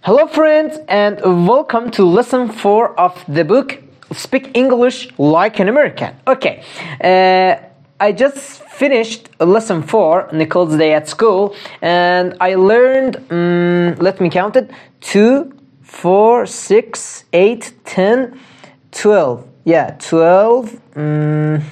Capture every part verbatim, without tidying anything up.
Hello friends and welcome to lesson four of the book Speak English Like an American. Okay, uh, I just finished lesson four, Nicole's Day at School, and I learned, um, let me count it, two, four, six, eight, ten, twelve. Yeah, twelve. Um,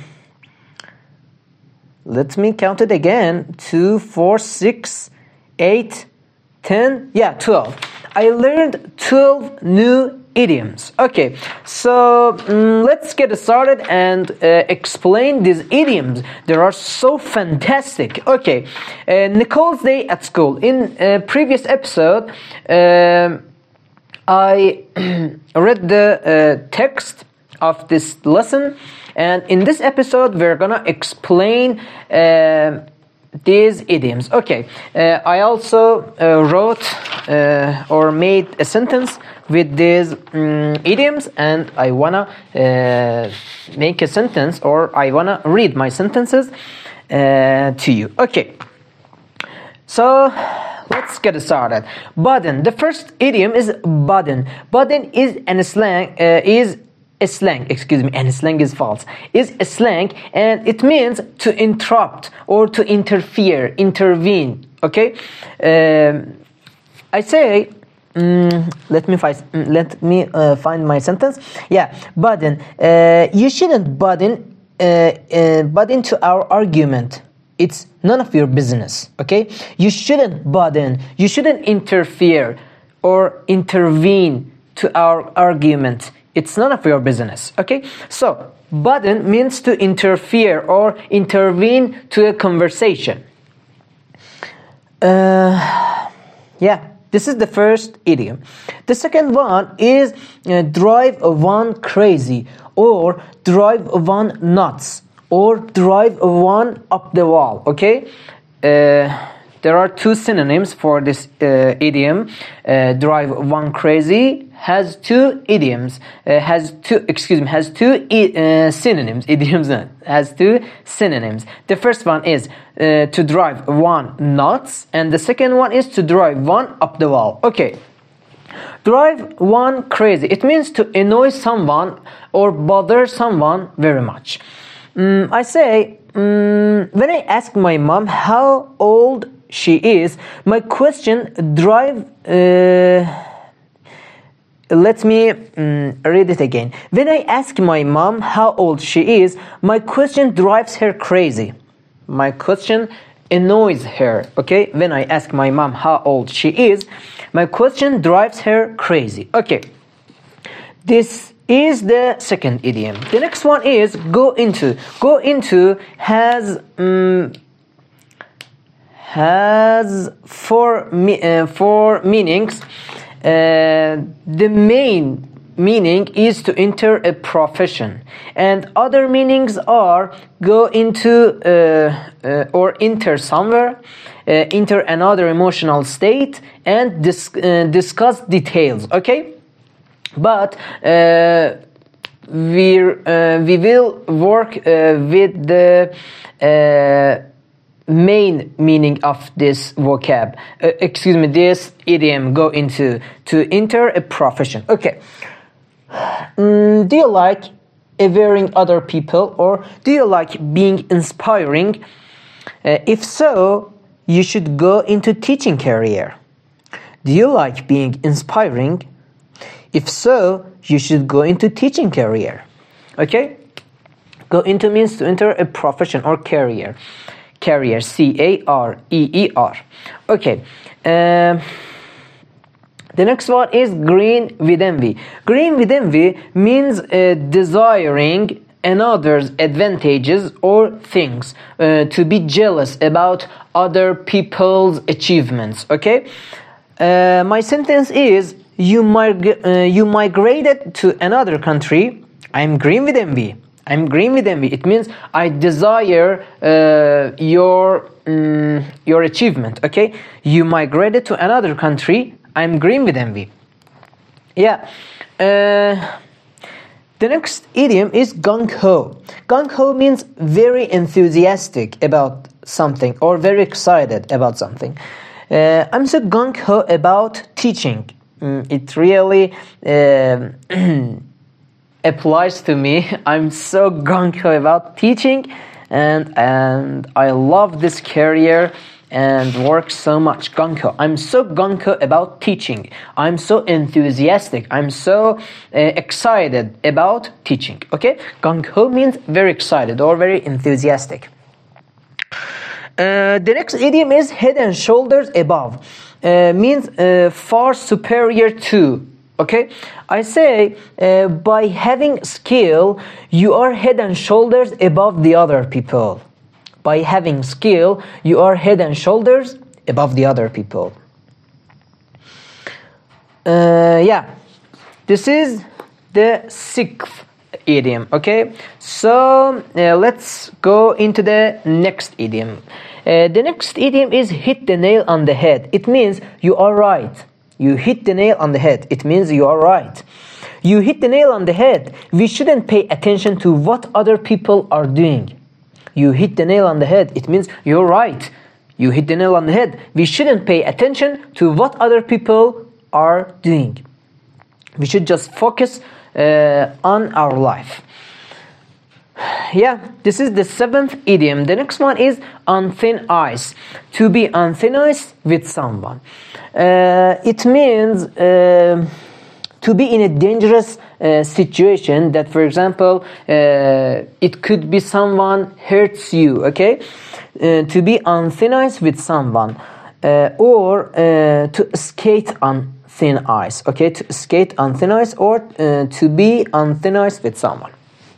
let me count it again. two, four, six, eight, ten. Yeah, twelve. I learned twelve new idioms. Okay, so um, let's get started and uh, explain these idioms. They are so fantastic. Okay, uh, Nicole's Day at School. In a previous episode, um I read the uh, text of this lesson, and in this episode, we're gonna explain Uh, these idioms. Okay, uh, I also uh, wrote uh, or made a sentence with these um, idioms, and I wanna uh, make a sentence, or I wanna read my sentences uh, to you. Okay, so let's get started. Button. The first idiom is button. Button is an slang. Uh, is a slang, excuse me, and slang is false, is a slang, and it means to interrupt or to interfere, intervene. Okay, um, I say, um, let me find, let me uh, find my sentence. Yeah, button. Uh, you shouldn't button, uh, uh, button to our argument. It's none of your business. Okay, you shouldn't button. You shouldn't interfere or intervene to our argument. It's none of your business. Okay, so button means to interfere or intervene to a conversation. Uh, yeah, this is the first idiom. The second one is uh, drive one crazy, or drive one nuts, or drive one up the wall. Okay, uh, there are two synonyms for this uh, idiom. Uh, drive one crazy has two idioms, uh, has two, excuse me, has two uh, synonyms, idioms not, has two synonyms. The first one is uh, to drive one nuts, and the second one is to drive one up the wall. Okay, drive one crazy, it means to annoy someone or bother someone very much. Um, I say, um, when I ask my mom how old she is, my question drive, uh, let me um, read it again. When I ask my mom how old she is, my question drives her crazy. My question annoys her. Okay, when I ask my mom how old she is, my question drives her crazy. Okay, this is the second idiom. The next one is go into. Go into has um, has four me uh, four meanings. Uh, the main meaning is to enter a profession, and other meanings are go into uh, uh, or enter somewhere, uh, enter another emotional state, and dis uh, discuss details. Okay, but uh, we uh, we will work uh, with the uh, main meaning of this vocab, uh, excuse me, this idiom, go into, to enter a profession. Okay, mm, do you like averring other people, or do you like being inspiring? Uh, if so, you should go into teaching career. Do you like being inspiring? If so, you should go into teaching career. Okay, go into means to enter a profession or career. Career, C A R E E R. Okay, um, the next one is green with envy. Green with envy means uh, desiring another's advantages or things, uh, to be jealous about other people's achievements. Okay, uh, my sentence is you, mig- uh, you migrated to another country. I'm green with envy. I'm green with envy. It means I desire uh, your um, your achievement. Okay, you migrated to another country. I'm green with envy. Yeah. Uh, the next idiom is gung ho. Gung ho means very enthusiastic about something or very excited about something. Uh, I'm so gung ho about teaching. mm, it really uh, applies to me. I'm so gung-ho about teaching, and and I love this career and work so much. Gung-ho. I'm so gung-ho about teaching. I'm so enthusiastic. I'm so uh, excited about teaching. Okay, gung-ho means very excited or very enthusiastic. Uh, the next idiom is head and shoulders above. Uh, means uh, far superior to. Okay, I say uh, by having skill, you are head and shoulders above the other people. By having skill, you are head and shoulders above the other people. Uh, yeah, this is the sixth idiom. Okay, so uh, let's go into the next idiom. Uh, the next idiom is hit the nail on the head. It means you are right. You hit the nail on the head. It means you are right. You hit the nail on the head. We shouldn't pay attention to what other people are doing. You hit the nail on the head. It means you're right. You hit the nail on the head. We shouldn't pay attention to what other people are doing. We should just focus uh, on our life. Yeah, this is the seventh idiom. The next one is on thin ice. To be on thin ice with someone. Uh, it means uh, to be in a dangerous uh, situation that, for example, uh, it could be someone hurts you, okay? Uh, to be on thin ice with someone. Uh, or uh, to skate on thin ice, okay? To skate on thin ice or uh, to be on thin ice with someone.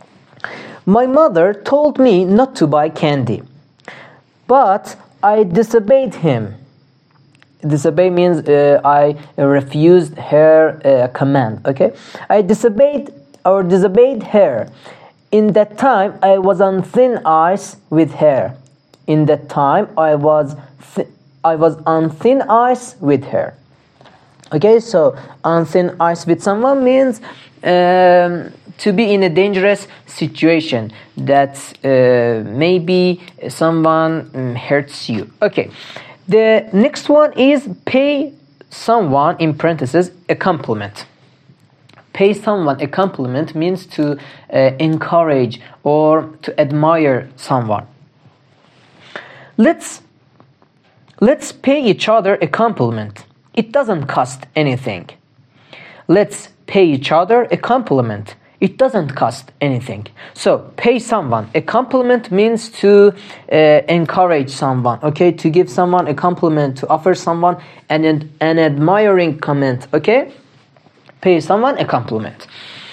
My mother told me not to buy candy, but I disobeyed him. Disobey means uh, I refused her uh, command, okay? I disobeyed or disobeyed her. In that time, I was on thin ice with her. In that time, I was th- I was on thin ice with her. Okay, so on thin ice with someone means um, to be in a dangerous situation that uh, maybe someone um, hurts you. Okay, the next one is pay someone, in parentheses, a compliment. Pay someone a compliment means to uh, encourage or to admire someone. Let's let's pay each other a compliment. It doesn't cost anything. Let's pay each other a compliment. It doesn't cost anything. So, pay someone a compliment means to uh, encourage someone, okay? To give someone a compliment, to offer someone an, an admiring comment, okay? Pay someone a compliment.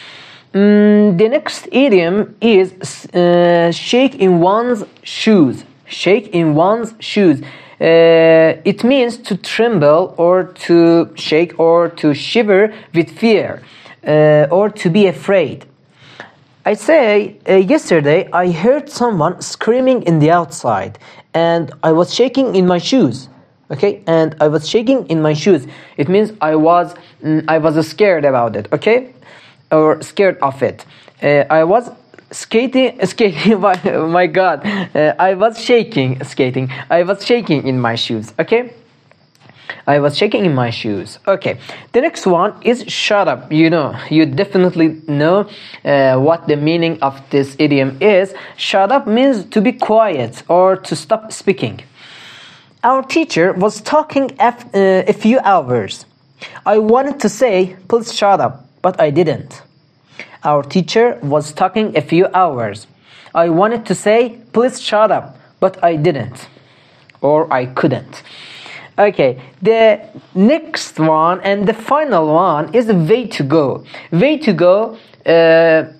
Mm, the next idiom is uh, shake in one's shoes. Shake in one's shoes. Uh, it means to tremble or to shake or to shiver with fear uh, or to be afraid. I say, uh, yesterday I heard someone screaming in the outside and I was shaking in my shoes. Okay, and I was shaking in my shoes. It means I was mm, I was scared about it. Okay, or scared of it. Uh, I was skating, skating. My, my God, uh, I was shaking, skating. I was shaking in my shoes. Okay, I was shaking in my shoes. Okay, the next one is shut up. You know, you definitely know uh, what the meaning of this idiom is. Shut up means to be quiet or to stop speaking. Our teacher was talking af- uh, a few hours. I wanted to say, please shut up, but I didn't. Our teacher was talking a few hours. I wanted to say, please shut up, but I didn't. Or I couldn't. Okay, the next one and the final one is the way to go. Way to go uh,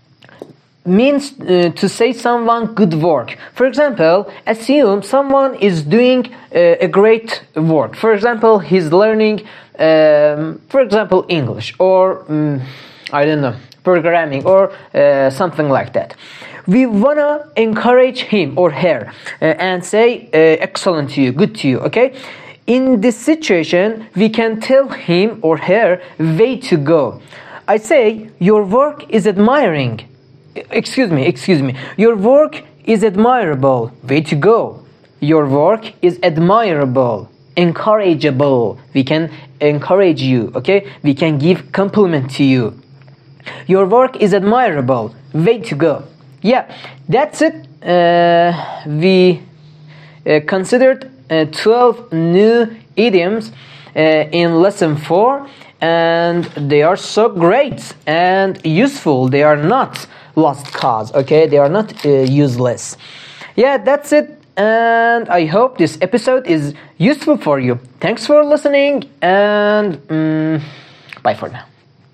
means uh, to say someone good work. For example, assume someone is doing uh, a great work. For example, he's learning, um, for example, English or, um, I don't know, programming or uh, something like that. We wanna encourage him or her uh, and say, uh, excellent to you, good to you, okay? In this situation, we can tell him or her way to go. I say, your work is admiring. Excuse me, excuse me. Your work is admirable. Way to go. Your work is admirable. encourageable. We can encourage you, okay? We can give compliment to you. Your work is admirable. Way to go. Yeah, that's it. Uh, we uh, considered uh, twelve new idioms uh, in lesson four, and they are so great and useful. They are not lost cause, okay? They are not uh, useless. Yeah, that's it. And I hope this episode is useful for you. Thanks for listening, and um, bye for now.